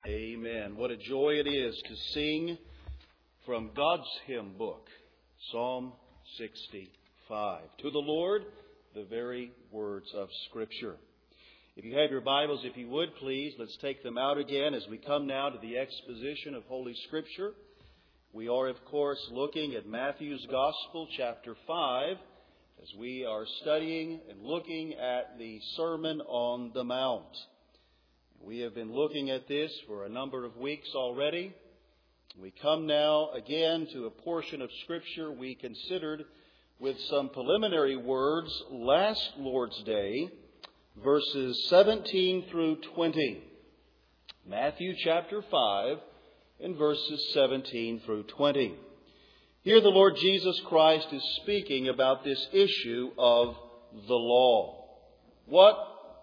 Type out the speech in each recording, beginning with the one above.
Amen. What a joy it is to sing from God's hymn book, Psalm 65. To the Lord, the very words of Scripture. If you have your Bibles, if you would, please, let's take them out again as we come now to the exposition of Holy Scripture. We are, of course, looking at Matthew's Gospel, chapter 5, as we are studying and looking at the Sermon on the Mount. We have been looking at this for a number of weeks already. We come now again to a portion of Scripture we considered with some preliminary words last Lord's Day, verses 17 through 20. Matthew chapter 5 and verses 17 through 20. Here the Lord Jesus Christ is speaking about this issue of the law. What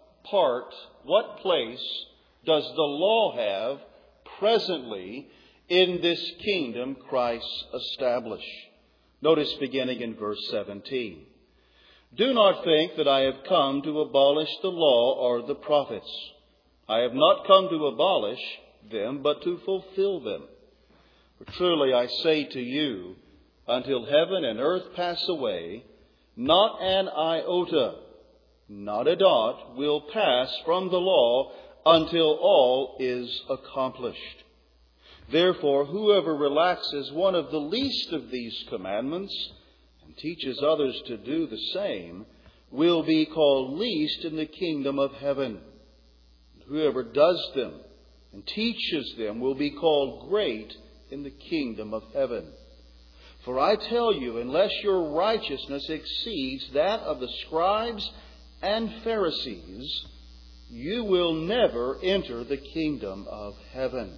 place does the law have presently in this kingdom Christ established? Notice beginning in verse 17. Do not think that I have come to abolish the law or the prophets. I have not come to abolish them, but to fulfill them. For truly I say to you, until heaven and earth pass away, not an iota, not a dot will pass from the law until all is accomplished. Therefore, whoever relaxes one of the least of these commandments and teaches others to do the same will be called least in the kingdom of heaven. And whoever does them and teaches them will be called great in the kingdom of heaven. For I tell you, unless your righteousness exceeds that of the scribes and Pharisees, you will never enter the kingdom of heaven.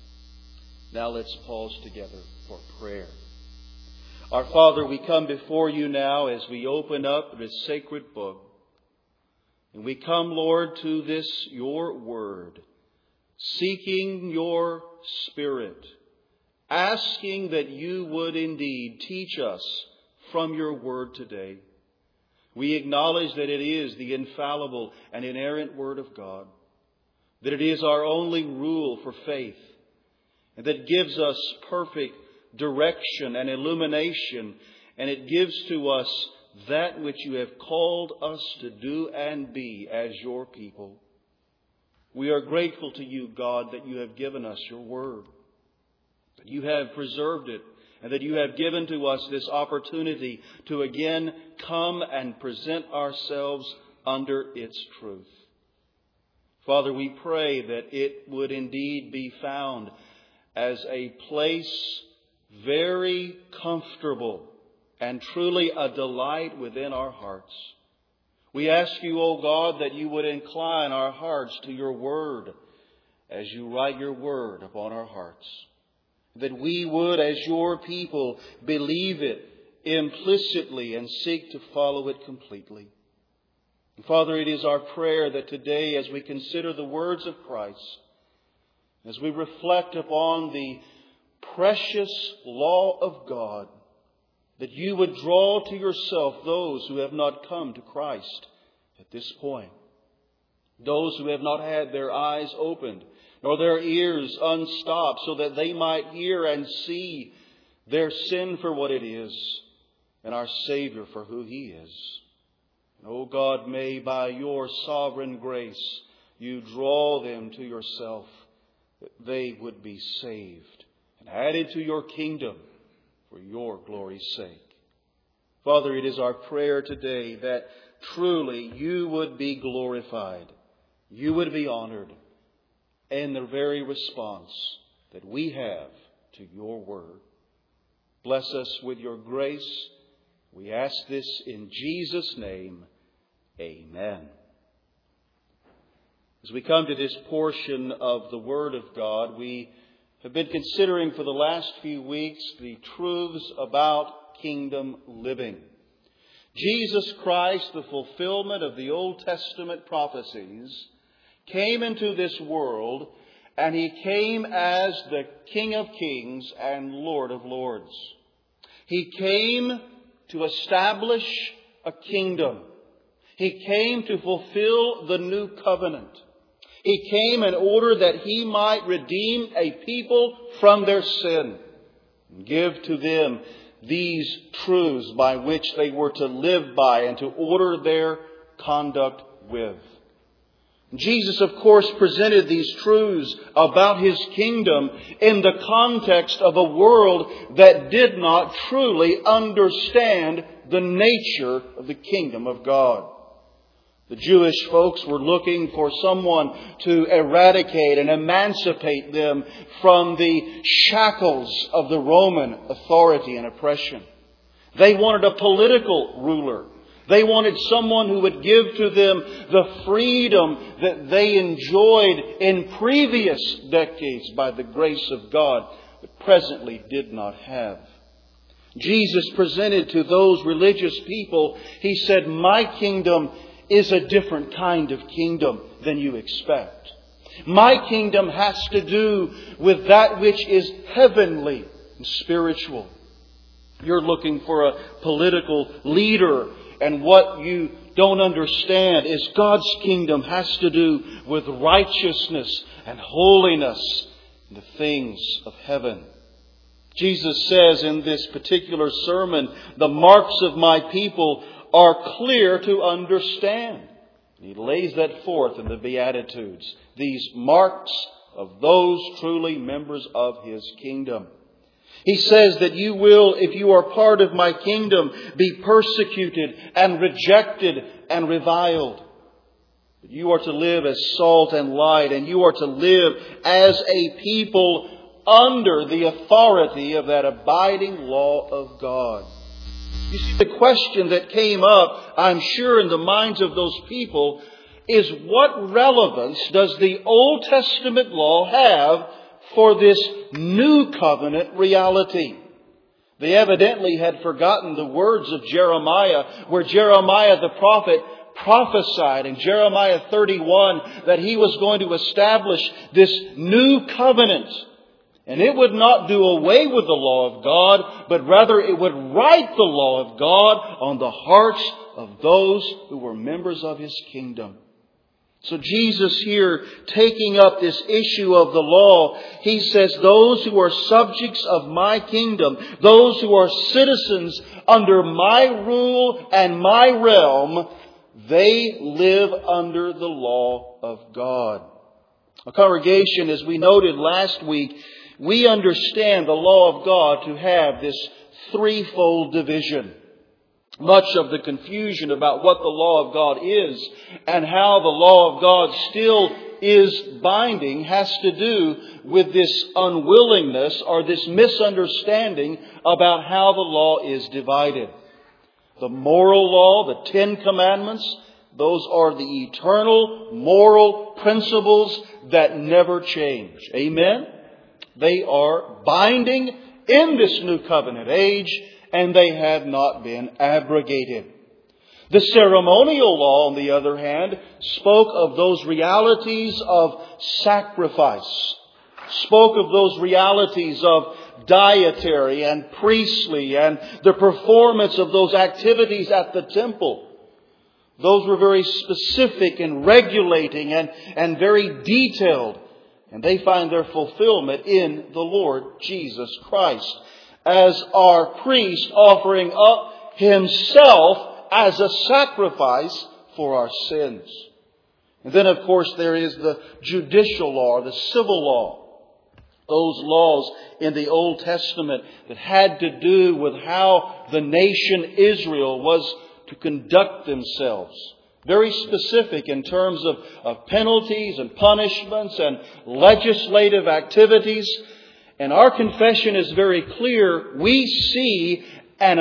Now let's pause together for prayer. Our Father, we come before you now as we open up this sacred book. And we come, Lord, to this, your word, seeking your Spirit, asking that you would indeed teach us from your word today. We acknowledge that it is the infallible and inerrant Word of God, that it is our only rule for faith, and that gives us perfect direction and illumination, and it gives to us that which you have called us to do and be as your people. We are grateful to you, God, that you have given us your Word, that you have preserved it, and that you have given to us this opportunity to again come and present ourselves under its truth. Father, we pray that it would indeed be found as a place very comfortable and truly a delight within our hearts. We ask you, O God, that you would incline our hearts to your word as you write your word upon our hearts. That we would, as your people, believe it implicitly and seek to follow it completely. And Father, it is our prayer that today, as we consider the words of Christ, as we reflect upon the precious law of God, that you would draw to yourself those who have not come to Christ at this point. Those who have not had their eyes opened, nor their ears unstopped, so that they might hear and see their sin for what it is, and our Savior for who He is. And, O God, may by your sovereign grace you draw them to yourself, that they would be saved and added to your kingdom for your glory's sake. Father, it is our prayer today that truly you would be glorified, you would be honored, in the very response that we have to your word. Bless us with your grace. We ask this in Jesus' name. Amen. As we come to this portion of the Word of God, we have been considering for the last few weeks the truths about kingdom living. Jesus Christ, the fulfillment of the Old Testament prophecies, came into this world, and He came as the King of Kings and Lord of Lords. He came to establish a kingdom. He came to fulfill the new covenant. He came in order that He might redeem a people from their sin and give to them these truths by which they were to live by and to order their conduct with. Jesus, of course, presented these truths about His kingdom in the context of a world that did not truly understand the nature of the kingdom of God. The Jewish folks were looking for someone to eradicate and emancipate them from the shackles of the Roman authority and oppression. They wanted a political ruler. They wanted someone who would give to them the freedom that they enjoyed in previous decades by the grace of God, but presently did not have. Jesus presented to those religious people, He said, "My kingdom is a different kind of kingdom than you expect. My kingdom has to do with that which is heavenly and spiritual." You're looking for a political leader, and what you don't understand is God's kingdom has to do with righteousness and holiness and the things of heaven. Jesus says in this particular sermon, "The marks of my people are clear to understand." He lays that forth in the Beatitudes. These marks of those truly members of His kingdom. He says that you will, if you are part of my kingdom, be persecuted and rejected and reviled. But you are to live as salt and light, and you are to live as a people under the authority of that abiding law of God. You see, the question that came up, I'm sure, in the minds of those people is, what relevance does the Old Testament law have for this new covenant reality? They evidently had forgotten the words of Jeremiah, where Jeremiah the prophet prophesied in Jeremiah 31 that he was going to establish this new covenant. And it would not do away with the law of God, but rather it would write the law of God on the hearts of those who were members of His kingdom. So Jesus here, taking up this issue of the law, He says those who are subjects of my kingdom, those who are citizens under my rule and my realm, they live under the law of God. A congregation, as we noted last week, we understand the law of God to have this threefold division. Much of the confusion about what the law of God is and how the law of God still is binding has to do with this unwillingness or this misunderstanding about how the law is divided. The moral law, the 10 Commandments, those are the eternal moral principles that never change. Amen? They are binding in this new covenant age, and they have not been abrogated. The ceremonial law, on the other hand, spoke of those realities of sacrifice, spoke of those realities of dietary and priestly and the performance of those activities at the temple. Those were very specific and regulating and very detailed. And they find their fulfillment in the Lord Jesus Christ as our priest, offering up Himself as a sacrifice for our sins. And then, of course, there is the judicial law, the civil law. Those laws in the Old Testament that had to do with how the nation Israel was to conduct themselves. Very specific in terms of penalties and punishments and legislative activities. And our confession is very clear. We see an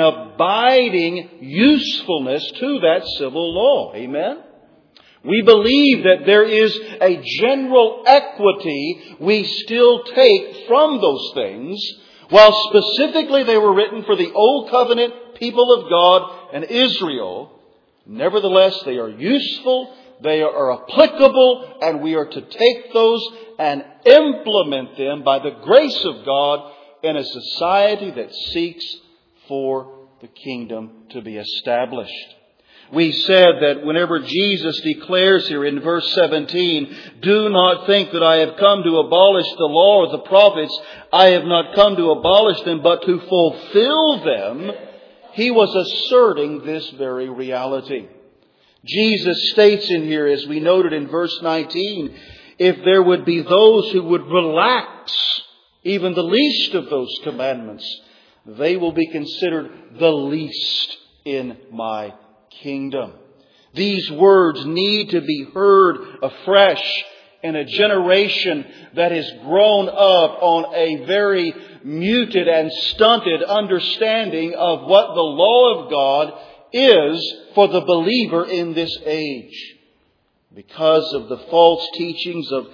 abiding usefulness to that civil law. Amen? We believe that there is a general equity we still take from those things, while specifically they were written for the Old Covenant people of God and Israel. Nevertheless, they are useful, they are applicable, and we are to take those and implement them by the grace of God in a society that seeks for the kingdom to be established. We said that whenever Jesus declares here in verse 17, "Do not think that I have come to abolish the law or the prophets. I have not come to abolish them, but to fulfill them," He was asserting this very reality. Jesus states in here, as we noted in verse 19, if there would be those who would relax even the least of those commandments, they will be considered the least in my kingdom. These words need to be heard afresh in a generation that has grown up on a very muted and stunted understanding of what the law of God is for the believer in this age. Because of the false teachings of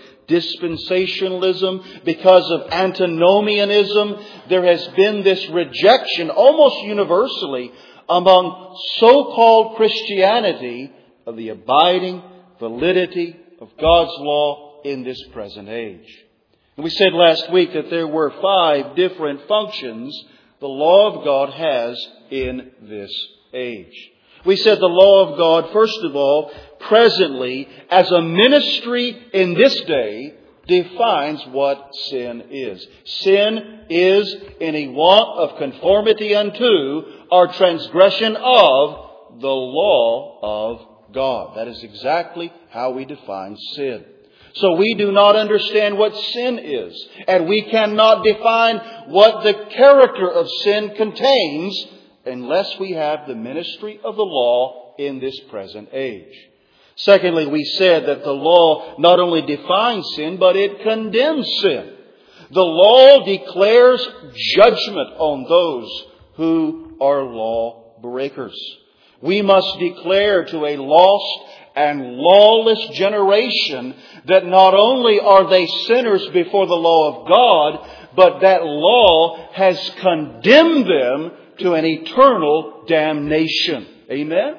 dispensationalism, because of antinomianism, there has been this rejection almost universally among so-called Christianity of the abiding validity of God's law in this present age. And we said last week that there were 5 different functions the law of God has in this age. We said the law of God, first of all, presently, as a ministry in this day, defines what sin is. Sin is any want of conformity unto or transgression of the law of God. That is exactly how we define sin. So we do not understand what sin is, and we cannot define what the character of sin contains unless we have the ministry of the law in this present age. Secondly, we said that the law not only defines sin, but it condemns sin. The law declares judgment on those who are law breakers. We must declare to a lost and lawless generation that not only are they sinners before the law of God, but that law has condemned them to an eternal damnation. Amen?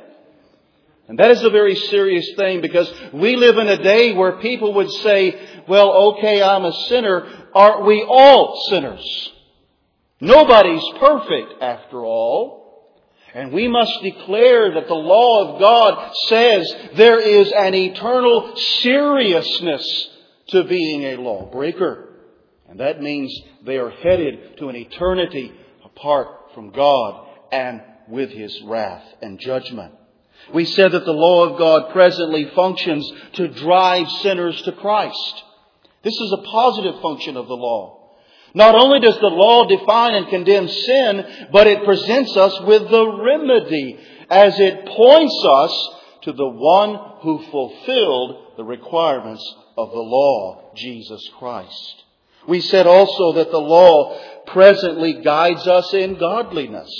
And that is a very serious thing, because we live in a day where people would say, well, okay, I'm a sinner. Aren't we all sinners? Nobody's perfect after all. And we must declare that the law of God says there is an eternal seriousness to being a lawbreaker. And that means they are headed to an eternity apart from God and with His wrath and judgment. We said that the law of God presently functions to drive sinners to Christ. This is a positive function of the law. Not only does the law define and condemn sin, but it presents us with the remedy as it points us to the one who fulfilled the requirements of the law, Jesus Christ. We said also that the law presently guides us in godliness.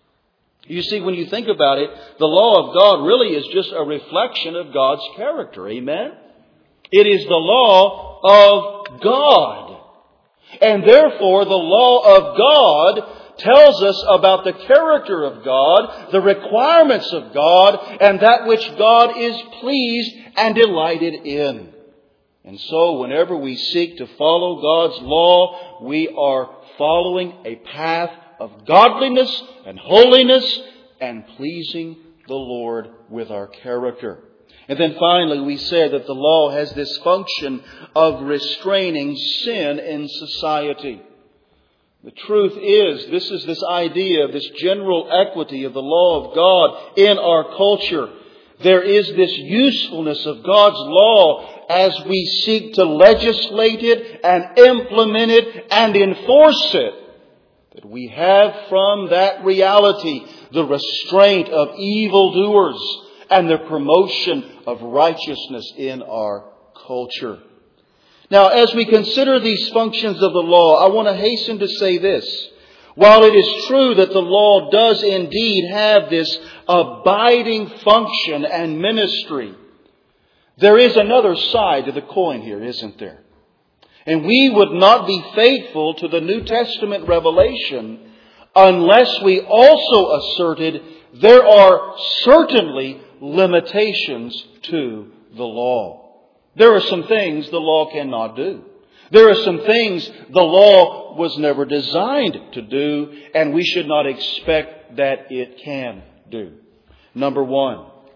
You see, when you think about it, the law of God really is just a reflection of God's character. Amen? It is the law of God. And therefore, the law of God tells us about the character of God, the requirements of God, and that which God is pleased and delighted in. And so, whenever we seek to follow God's law, we are following a path of godliness and holiness and pleasing the Lord with our character. And then finally, we said that the law has this function of restraining sin in society. The truth is, this is this idea of this general equity of the law of God in our culture. There is this usefulness of God's law as we seek to legislate it and implement it and enforce it. That we have from that reality the restraint of evildoers and the promotion of righteousness in our culture. Now, as we consider these functions of the law, I want to hasten to say this. While it is true that the law does indeed have this abiding function and ministry, there is another side to the coin here, isn't there? And we would not be faithful to the New Testament revelation unless we also asserted there are certainly limitations to the law. There are some things the law cannot do. There are some things the law was never designed to do, and we should not expect that it can do. Number one,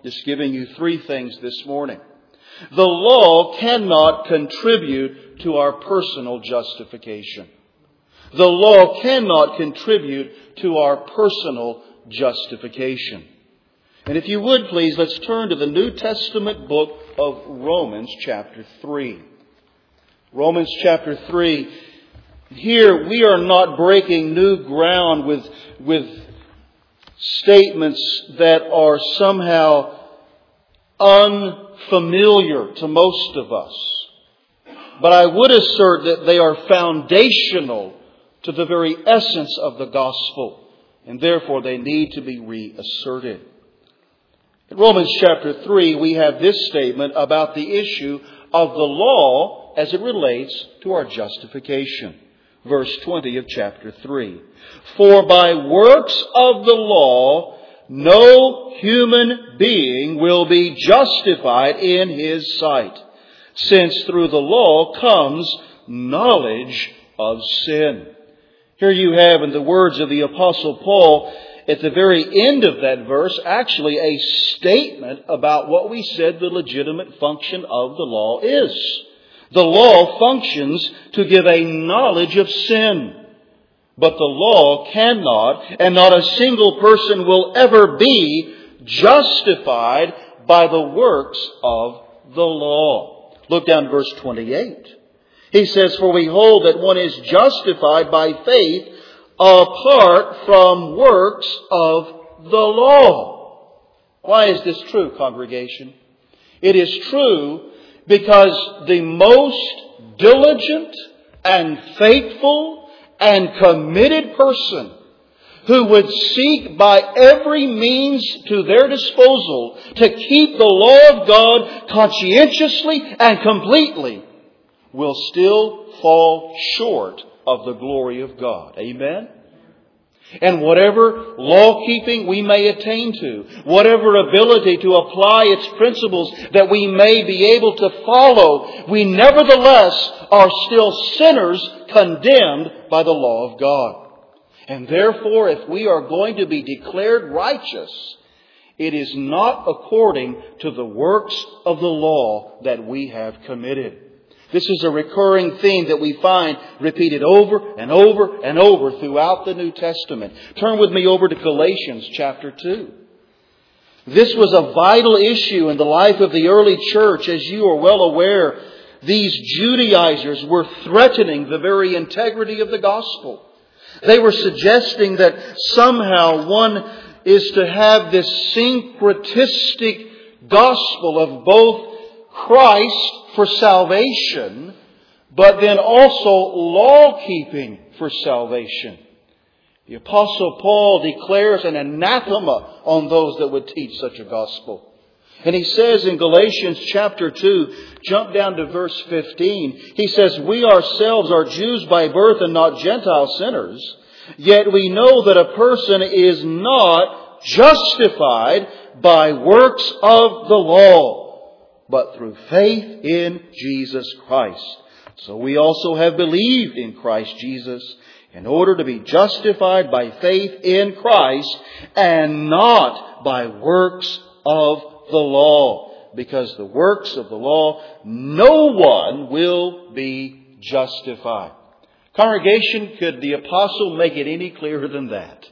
just giving you three things this morning. The law cannot contribute to our personal justification. The law cannot contribute to our personal justification. And if you would please, let's turn to the New Testament book of Romans chapter 3. Romans chapter 3. Here we are not breaking new ground with statements that are somehow unfamiliar to most of us. But I would assert that they are foundational to the very essence of the gospel, and therefore they need to be reasserted. In Romans chapter 3, we have this statement about the issue of the law as it relates to our justification. Verse 20 of chapter 3. For by works of the law, no human being will be justified in his sight, since through the law comes knowledge of sin. Here you have, in the words of the Apostle Paul, at the very end of that verse, actually a statement about what we said the legitimate function of the law is. The law functions to give a knowledge of sin. But the law cannot, and not a single person will ever be justified by the works of the law. Look down at verse 28. He says, for we hold that one is justified by faith apart from works of the law. Why is this true, congregation? It is true because the most diligent and faithful and committed person who would seek by every means to their disposal to keep the law of God conscientiously and completely will still fall short of the glory of God. Amen? And whatever law-keeping we may attain to, whatever ability to apply its principles that we may be able to follow, we nevertheless are still sinners condemned by the law of God. And therefore, if we are going to be declared righteous, it is not according to the works of the law that we have committed. This is a recurring theme that we find repeated over and over and over throughout the New Testament. Turn with me over to Galatians chapter 2. This was a vital issue in the life of the early church. As you are well aware, these Judaizers were threatening the very integrity of the gospel. They were suggesting that somehow one is to have this syncretistic gospel of both Christ for salvation, but then also law-keeping for salvation. The Apostle Paul declares an anathema on those that would teach such a gospel. And he says in Galatians chapter 2, jump down to verse 15, he says, we ourselves are Jews by birth and not Gentile sinners, yet we know that a person is not justified by works of the law, but through faith in Jesus Christ. So we also have believed in Christ Jesus in order to be justified by faith in Christ and not by works of the law. Because the works of the law, no one will be justified. Congregation, could the apostle make it any clearer than that?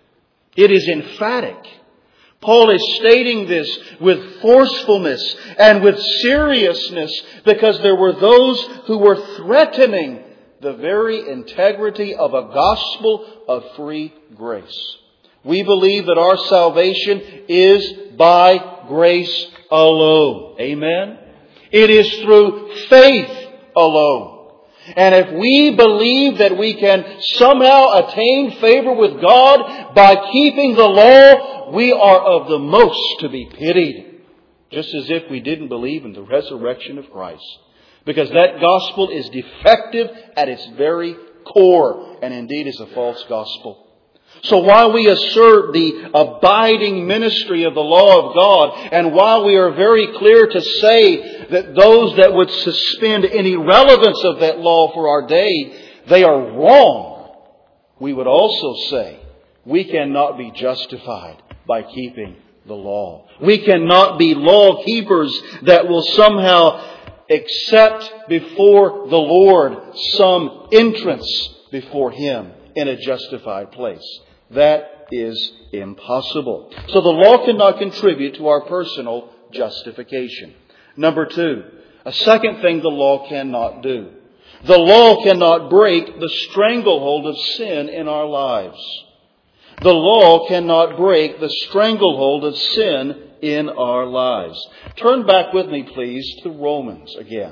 It is emphatic. Paul is stating this with forcefulness and with seriousness because there were those who were threatening the very integrity of a gospel of free grace. We believe that our salvation is by grace alone. Amen? It is through faith alone. And if we believe that we can somehow attain favor with God by keeping the law, we are of the most to be pitied. Just as if we didn't believe in the resurrection of Christ. Because that gospel is defective at its very core, and indeed is a false gospel. So while we assert the abiding ministry of the law of God, and while we are very clear to say that those that would suspend any relevance of that law for our day, they are wrong, we would also say we cannot be justified by keeping the law. We cannot be law keepers that will somehow accept before the Lord some entrance before Him in a justified place. That is impossible. So the law cannot contribute to our personal justification. Number two, a second thing the law cannot do. The law cannot break the stranglehold of sin in our lives. The law cannot break the stranglehold of sin in our lives. Turn back with me, please, to Romans again.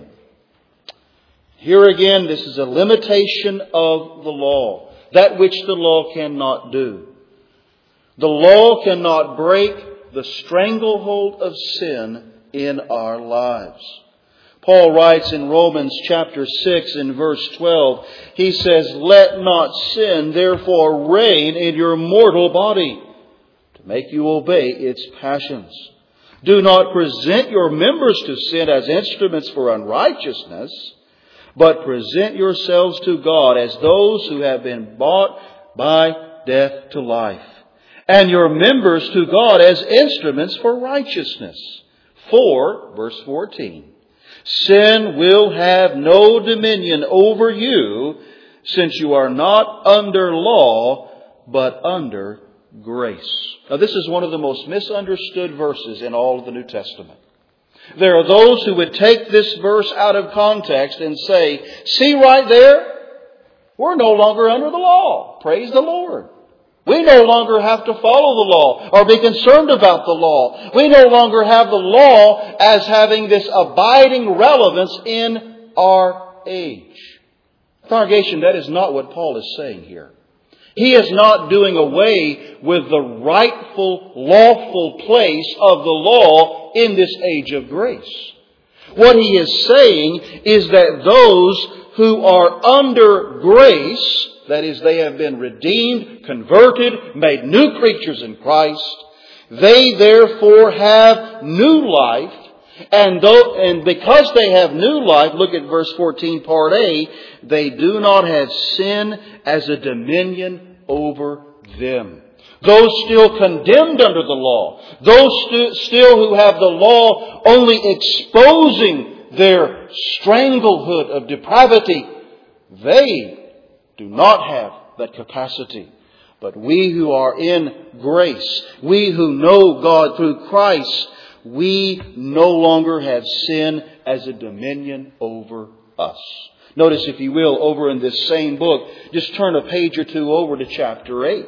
Here again, this is a limitation of the law, that which the law cannot do. The law cannot break the stranglehold of sin in our lives. Paul writes in Romans chapter 6 and verse 12, he says, "Let not sin therefore reign in your mortal body, to make you obey its passions. Do not present your members to sin as instruments for unrighteousness, but present yourselves to God as those who have been bought by death to life, and your members to God as instruments for righteousness. For," verse 14, "sin will have no dominion over you, since you are not under law, but under grace." Now, this is one of the most misunderstood verses in all of the New Testament. There are those who would take this verse out of context and say, "See right there? We're no longer under the law. Praise the Lord. We no longer have to follow the law or be concerned about the law. We no longer have the law as having this abiding relevance in our age." Congregation, that is not what Paul is saying here. He is not doing away with the rightful, lawful place of the law in this age of grace. What he is saying is that those who are under grace, that is, they have been redeemed, converted, made new creatures in Christ, they therefore have new life. And because they have new life, look at verse 14, part A, they do not have sin as a dominion over them. Those still condemned under the law, those still who have the law only exposing their stranglehold of depravity, they do not have that capacity. But we who are in grace, we who know God through Christ, we no longer have sin as a dominion over us. Notice, if you will, over in this same book, just turn a page or two over to chapter 8.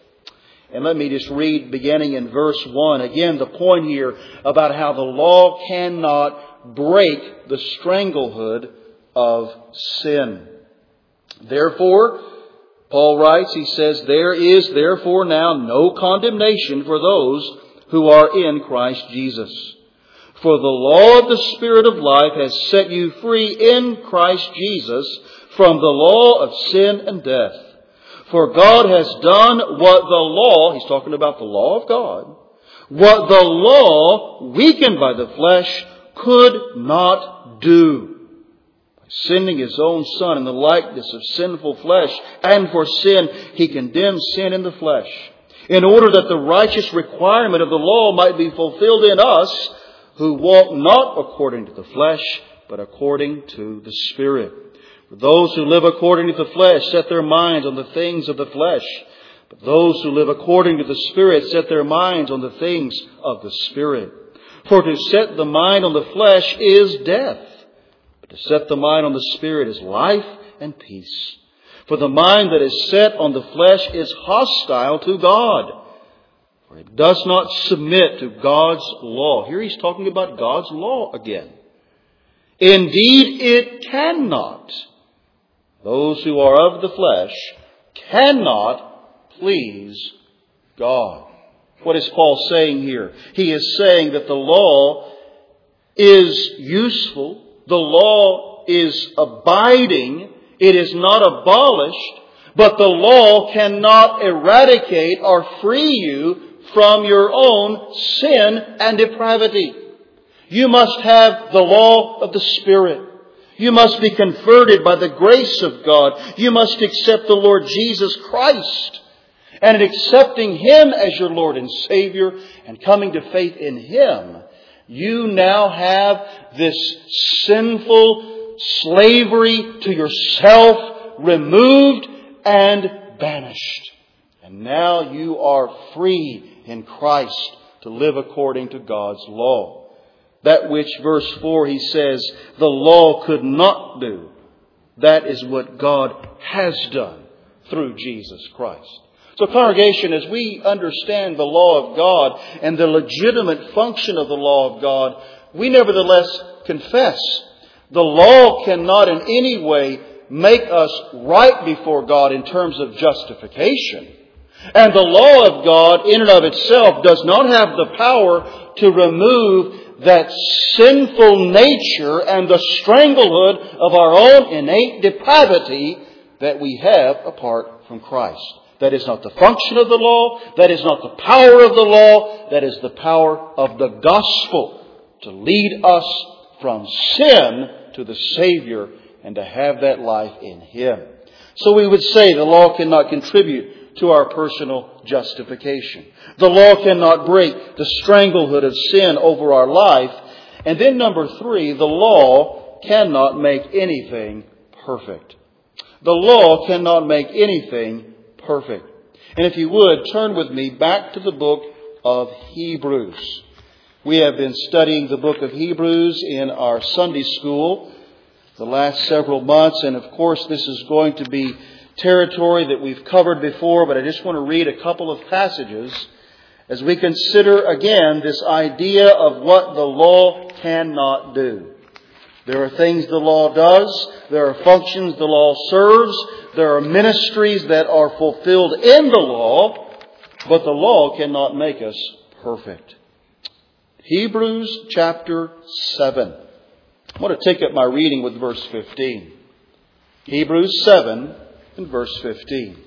And let me just read beginning in verse 1. Again, the point here about how the law cannot break the stranglehold of sin. Therefore, Paul writes, he says, "There is therefore now no condemnation for those who are in Christ Jesus. For the law of the Spirit of life has set you free in Christ Jesus from the law of sin and death. For God has done what the law," he's talking about the law of God, "what the law, weakened by the flesh, could not do. By sending His own Son in the likeness of sinful flesh, and for sin, He condemned sin in the flesh, in order that the righteous requirement of the law might be fulfilled in us, who walk not according to the flesh, but according to the Spirit. For those who live according to the flesh set their minds on the things of the flesh, but those who live according to the Spirit set their minds on the things of the Spirit. For to set the mind on the flesh is death, but to set the mind on the Spirit is life and peace. For the mind that is set on the flesh is hostile to God, for it does not submit to God's law." Here he's talking about God's law again. "Indeed, it cannot. Those who are of the flesh cannot please God." What is Paul saying here? He is saying that the law is useful. The law is abiding. It is not abolished. But the law cannot eradicate or free you from your own sin and depravity. You must have the law of the Spirit. You must be converted by the grace of God. You must accept the Lord Jesus Christ. And in accepting Him as your Lord and Savior and coming to faith in Him, you now have this sinful slavery to yourself removed and banished. And now you are free in Christ to live according to God's law. That which, verse 4, he says, the law could not do. That is what God has done through Jesus Christ. So congregation, as we understand the law of God and the legitimate function of the law of God, we nevertheless confess the law cannot in any way make us right before God in terms of justification. And the law of God in and of itself does not have the power to remove that sinful nature and the stranglehold of our own innate depravity that we have apart from Christ. That is not the function of the law. That is not the power of the law. That is the power of the gospel to lead us from sin to the Savior and to have that life in Him. So we would say the law cannot contribute to our personal justification. The law cannot break the stranglehold of sin over our life. And then number 3, the law cannot make anything perfect. The law cannot make anything perfect. And if you would, turn with me back to the book of Hebrews. We have been studying the book of Hebrews in our Sunday school the last several months. And of course, this is going to be territory that we've covered before, but I just want to read a couple of passages as we consider again this idea of what the law cannot do. There are things the law does. There are functions the law serves. There are ministries that are fulfilled in the law, but the law cannot make us perfect. Hebrews chapter 7. I want to take up my reading with verse 15. Hebrews 7 and verse 15.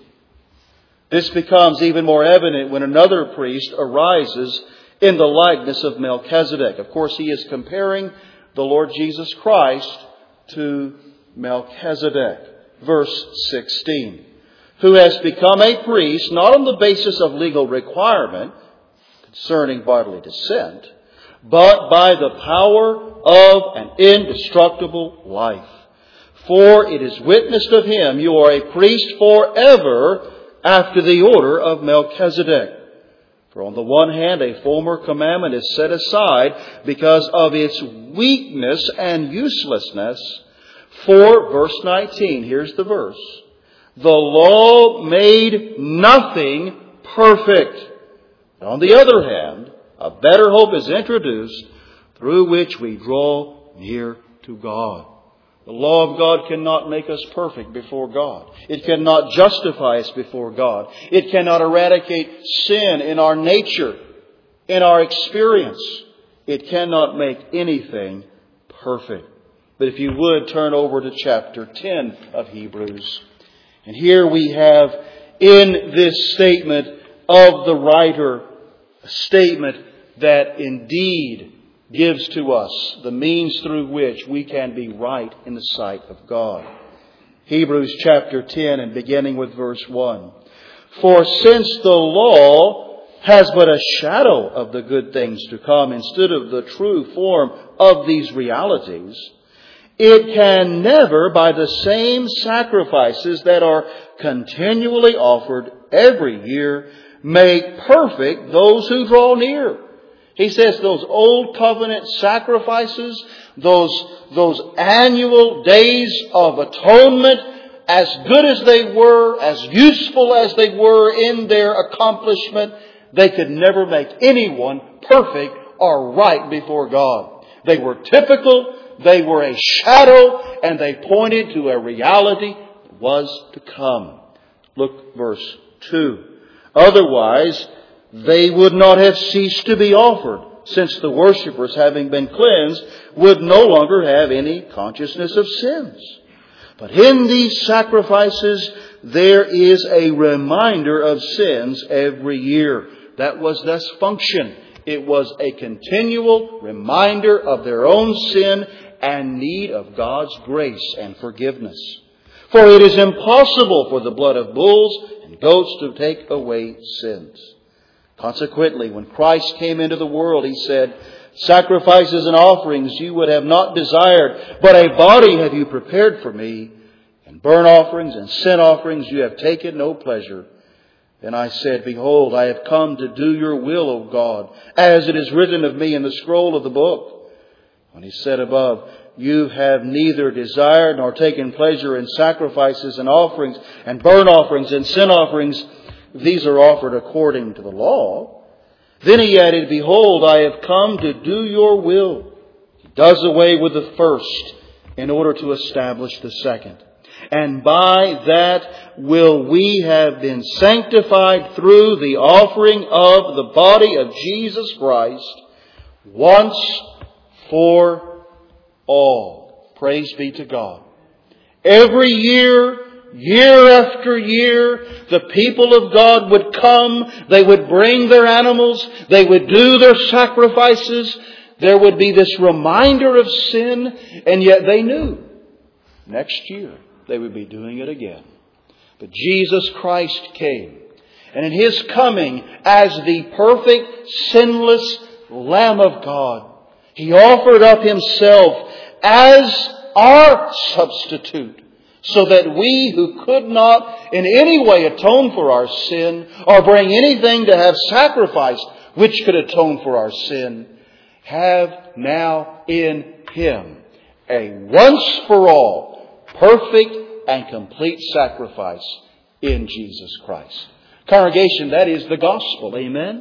This becomes even more evident when another priest arises in the likeness of Melchizedek. Of course, he is comparing the Lord Jesus Christ to Melchizedek. Verse 16. Who has become a priest not on the basis of legal requirement concerning bodily descent, but by the power of an indestructible life. For it is witnessed of Him, you are a priest forever after the order of Melchizedek. For on the one hand, a former commandment is set aside because of its weakness and uselessness. For, verse 19, here's the verse, the law made nothing perfect. On the other hand, a better hope is introduced through which we draw near to God. The law of God cannot make us perfect before God. It cannot justify us before God. It cannot eradicate sin in our nature, in our experience. It cannot make anything perfect. But if you would, turn over to chapter 10 of Hebrews. And here we have in this statement of the writer, a statement that indeed gives to us the means through which we can be right in the sight of God. Hebrews chapter 10 and beginning with verse 1. For since the law has but a shadow of the good things to come instead of the true form of these realities, it can never, by the same sacrifices that are continually offered every year, make perfect those who draw near. He says those old covenant sacrifices, those annual days of atonement, as good as they were, as useful as they were in their accomplishment, they could never make anyone perfect or right before God. They were typical, they were a shadow, and they pointed to a reality that was to come. Look, verse 2. Otherwise, they would not have ceased to be offered, since the worshippers, having been cleansed, would no longer have any consciousness of sins. But in these sacrifices, there is a reminder of sins every year. That was their function. It was a continual reminder of their own sin and need of God's grace and forgiveness. For it is impossible for the blood of bulls and goats to take away sins. Consequently, when Christ came into the world, He said, sacrifices and offerings you would have not desired, but a body have you prepared for me. And burnt offerings and sin offerings you have taken no pleasure. Then I said, behold, I have come to do your will, O God, as it is written of me in the scroll of the book. When He said above, you have neither desired nor taken pleasure in sacrifices and offerings and burnt offerings and sin offerings, these are offered according to the law. Then He added, behold, I have come to do your will. He does away with the first in order to establish the second. And by that will we have been sanctified through the offering of the body of Jesus Christ once for all. Praise be to God. Every year, year after year, the people of God would come. They would bring their animals. They would do their sacrifices. There would be this reminder of sin. And yet they knew next year they would be doing it again. But Jesus Christ came. And in His coming as the perfect, sinless Lamb of God, He offered up Himself as our substitute, so that we who could not in any way atone for our sin or bring anything to have sacrificed which could atone for our sin, have now in Him a once for all perfect and complete sacrifice in Jesus Christ. Congregation, that is the gospel. Amen?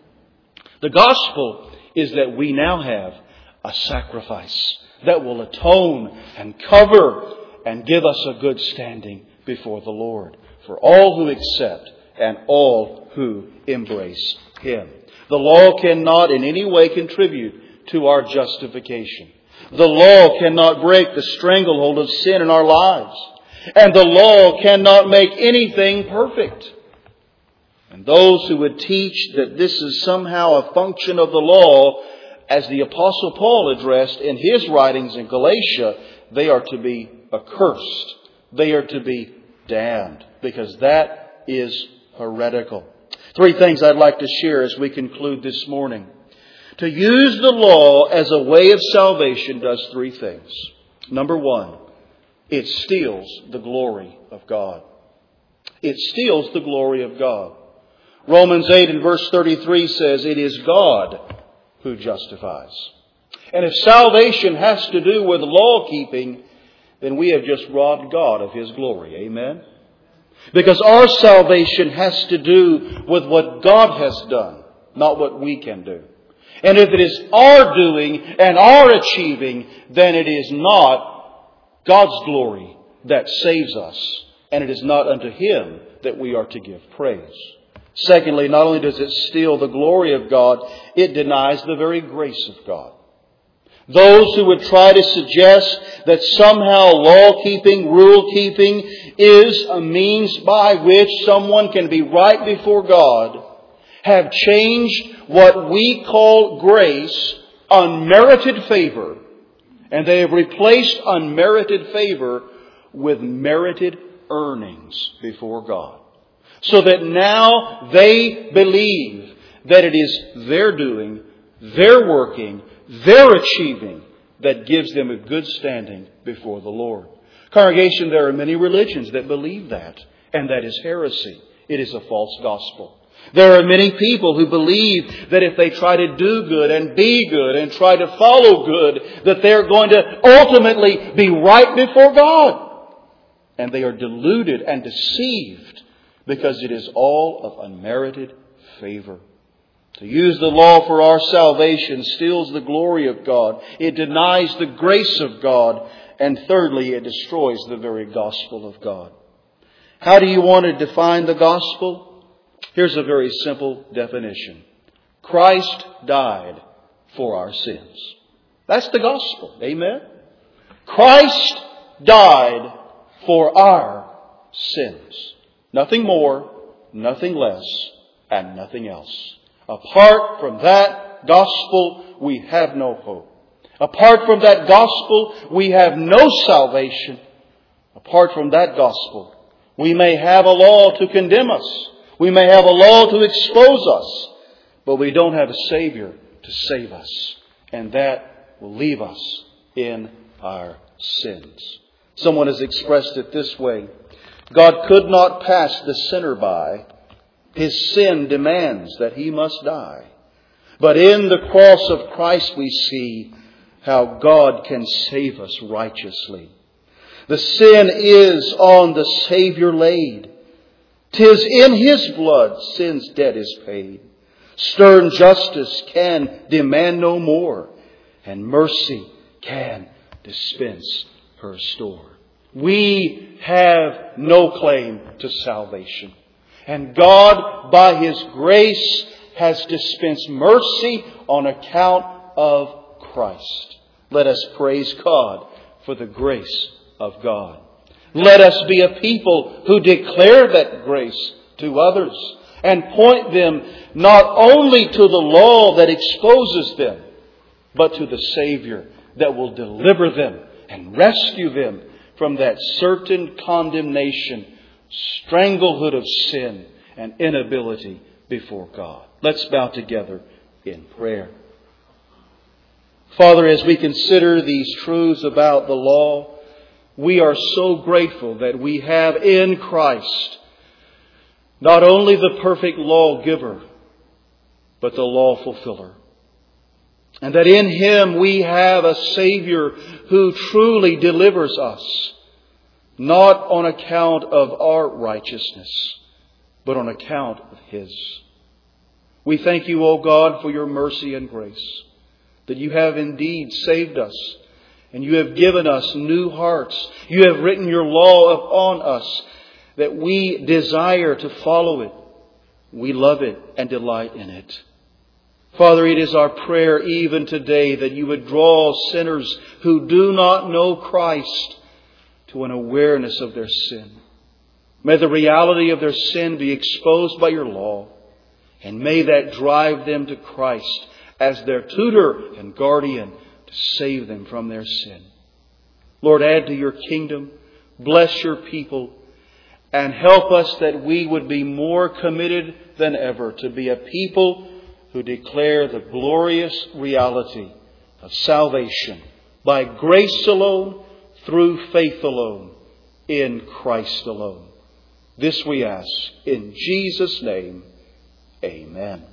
The gospel is that we now have a sacrifice that will atone and cover and give us a good standing before the Lord for all who accept and all who embrace Him. The law cannot in any way contribute to our justification. The law cannot break the stranglehold of sin in our lives. And the law cannot make anything perfect. And those who would teach that this is somehow a function of the law, as the Apostle Paul addressed in his writings in Galatia, they are to be accursed. They are to be damned, because that is heretical. Three things I'd like to share as we conclude this morning. To use the law as a way of salvation does three things. Number one, it steals the glory of God. It steals the glory of God. Romans 8 and verse 33 says, it is God who justifies. And if salvation has to do with law keeping, then we have just robbed God of His glory. Amen? Because our salvation has to do with what God has done, not what we can do. And if it is our doing and our achieving, then it is not God's glory that saves us. And it is not unto Him that we are to give praise. Secondly, not only does it steal the glory of God, it denies the very grace of God. Those who would try to suggest that somehow law-keeping, rule-keeping is a means by which someone can be right before God have changed what we call grace, unmerited favor, and they have replaced unmerited favor with merited earnings before God. So that now they believe that it is their doing, their working, their achieving that gives them a good standing before the Lord. Congregation, there are many religions that believe that, and that is heresy. It is a false gospel. There are many people who believe that if they try to do good and be good and try to follow good, that they're going to ultimately be right before God. And they are deluded and deceived because it is all of unmerited favor. To use the law for our salvation steals the glory of God. It denies the grace of God. And thirdly, it destroys the very gospel of God. How do you want to define the gospel? Here's a very simple definition. Christ died for our sins. That's the gospel. Amen? Christ died for our sins. Nothing more, nothing less, and nothing else. Apart from that gospel, we have no hope. Apart from that gospel, we have no salvation. Apart from that gospel, We may have a law to condemn us. We may have a law to expose us. But we don't have a Savior to save us. And that will leave us in our sins. Someone has expressed it this way. God could not pass the sinner by. His sin demands that he must die. But in the cross of Christ we see how God can save us righteously. The sin is on the Savior laid. 'Tis in His blood sin's debt is paid. Stern justice can demand no more, and mercy can dispense her store. We have no claim to salvation. And God, by His grace, has dispensed mercy on account of Christ. Let us praise God for the grace of God. Let us be a people who declare that grace to others and point them not only to the law that exposes them, but to the Savior that will deliver them and rescue them from that certain condemnation, stranglehold of sin, and inability before God. Let's bow together in prayer. Father, as we consider these truths about the law, we are so grateful that we have in Christ not only the perfect lawgiver, but the law fulfiller. And that in Him we have a Savior who truly delivers us, not on account of our righteousness, but on account of His. We thank You, O God, for Your mercy and grace, that You have indeed saved us, and You have given us new hearts. You have written Your law upon us, that we desire to follow it. We love it and delight in it. Father, it is our prayer even today that You would draw sinners who do not know Christ to an awareness of their sin. May the reality of their sin be exposed by Your law, and may that drive them to Christ as their tutor and guardian to save them from their sin. Lord, add to Your kingdom, bless Your people, and help us that we would be more committed than ever to be a people who declare the glorious reality of salvation by grace alone, through faith alone, in Christ alone. This we ask in Jesus' name. Amen.